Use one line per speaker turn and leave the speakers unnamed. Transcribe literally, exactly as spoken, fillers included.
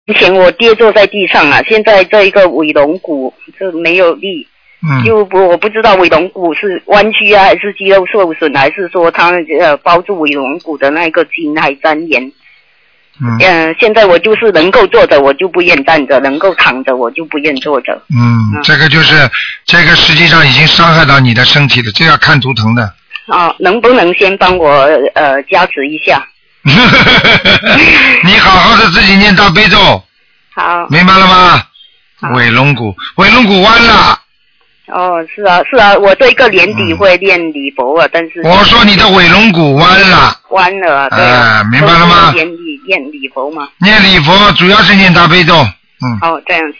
以前我跌坐在地上啊，现在这一个尾龙骨就没有力。
嗯，
就不我不知道尾龙骨是弯曲啊，还是肌肉受损，还是说它呃包住尾龙骨的那个筋还粘连。
嗯，
呃，现在我就是能够坐着，我就不愿站着；能够躺着，我就不愿坐着。
嗯，嗯这个就是这个实际上已经伤害到你的身体了，这要看图腾的。
哦，能不能先帮我呃加持一下？
你好好的自己念大悲咒。
好。
明白了吗？尾龙骨，尾龙骨弯了。
哦，是啊，是啊，我这个年底会练礼佛啊，但是
我说你的尾龙骨弯了，
弯了，对啊，
啊明白了吗？
念礼念礼佛嘛，
念礼佛主要是念大悲咒，嗯，
哦，这样。